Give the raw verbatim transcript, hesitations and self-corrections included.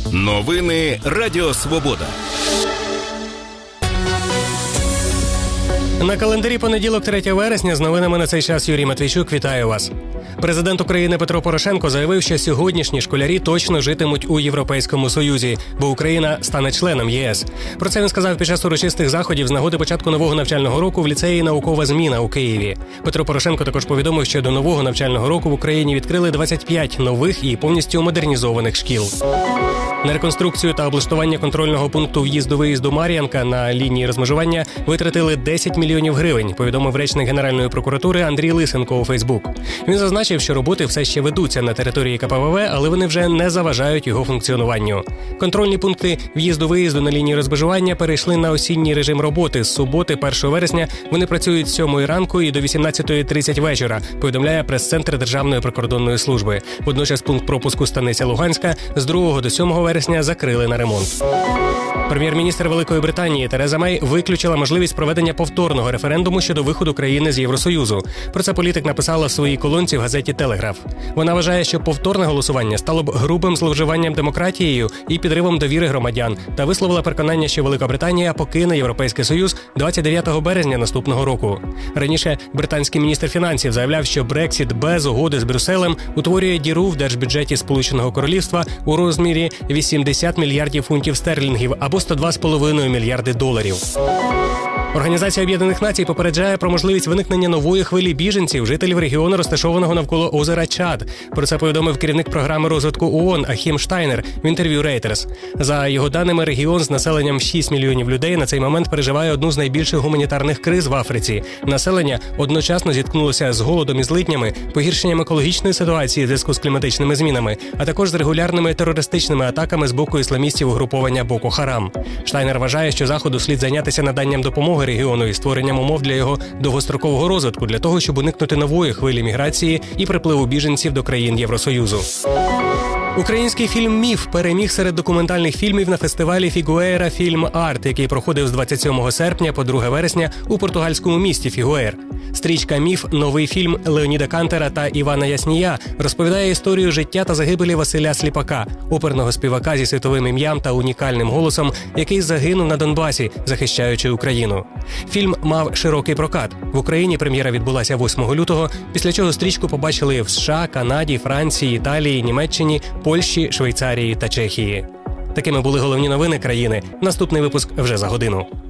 Новини Радіо Свобода. На календарі понеділок, третє вересня, з новинами на цей час Юрій Матвійчук. Вітаю вас. Президент України Петро Порошенко заявив, що сьогоднішні школярі точно житимуть у Європейському Союзі, бо Україна стане членом ЄС. Про це він сказав під час урочистих заходів з нагоди початку нового навчального року в ліцеї «Наукова зміна» у Києві. Петро Порошенко також повідомив, що до нового навчального року в Україні відкрили двадцять п'ять нових і повністю модернізованих шкіл. На реконструкцію та облаштування контрольного пункту в'їзду-виїзду Мар'янка на лінії розмежування витратили десять мільйонів гривень, повідомив речник Генеральної прокуратури Андрій Лисенко у Фейсбук. Він зазначив, що роботи все ще ведуться на території ка пе ве ве, але вони вже не заважають його функціонуванню. Контрольні пункти в'їзду-виїзду на лінії розмежування перейшли на осінній режим роботи. З суботи, першого вересня, вони працюють з сьомої ранку і до вісімнадцятої тридцять вечора, повідомляє прес-центр Державної прикордонної служби. Водночас пункт пропуску Станиця Луганська з другого до сьомого вересня закрили на ремонт. Прем'єр-міністр Великої Британії Тереза Мей виключила можливість проведення повторного референдуму щодо виходу країни з Євросоюзу. Про це політик написала в своїй колонці в газеті «Телеграф». Вона вважає, що повторне голосування стало б грубим зловживанням демократією і підривом довіри громадян, та висловила переконання, що Велика Британія покине Європейський Союз двадцять дев'ятого березня наступного року. Раніше британський міністр фінансів заявляв, що Брексіт без угоди з Брюсселем утворює діру в держбюджеті Сполученого Королівства у розмірі вісімдесят мільярдів фунтів стерлінгів або сто два з половиною мільярди доларів. Організація Об'єднаних Націй попереджає про можливість виникнення нової хвилі біженців, жителів регіону, розташованого навколо озера Чад. Про це повідомив керівник програми розвитку ООН Ахім Штайнер в інтерв'ю Reuters. За його даними, регіон з населенням шість мільйонів людей на цей момент переживає одну з найбільших гуманітарних криз в Африці. Населення одночасно зіткнулося з голодом і злиднями, погіршенням екологічної ситуації в зв'язку з кліматичними змінами, а також з регулярними терористичними атаками з боку ісламістів угруповання Боко Харам. Штайнер вважає, що Заходу слід зайнятися наданням допомоги регіону і створенням умов для його довгострокового розвитку, для того, щоб уникнути нової хвилі міграції і припливу біженців до країн Євросоюзу. Український фільм «Міф» переміг серед документальних фільмів на фестивалі Фігуейра Фільм Арт, який проходив з двадцять сьомого серпня по друге вересня у португальському місті Фігуейр. Стрічка «Міф» – новий фільм Леоніда Кантера та Івана Яснія, розповідає історію життя та загибелі Василя Сліпака, оперного співака зі світовим ім'ям та унікальним голосом, який загинув на Донбасі, захищаючи Україну. Фільм мав широкий прокат. В Україні прем'єра відбулася восьмого лютого, після чого стрічку побачили в США, Канаді, Франції, Італії, Німеччині, Польщі, Швейцарії та Чехії. Такими були головні новини країни. Наступний випуск вже за годину.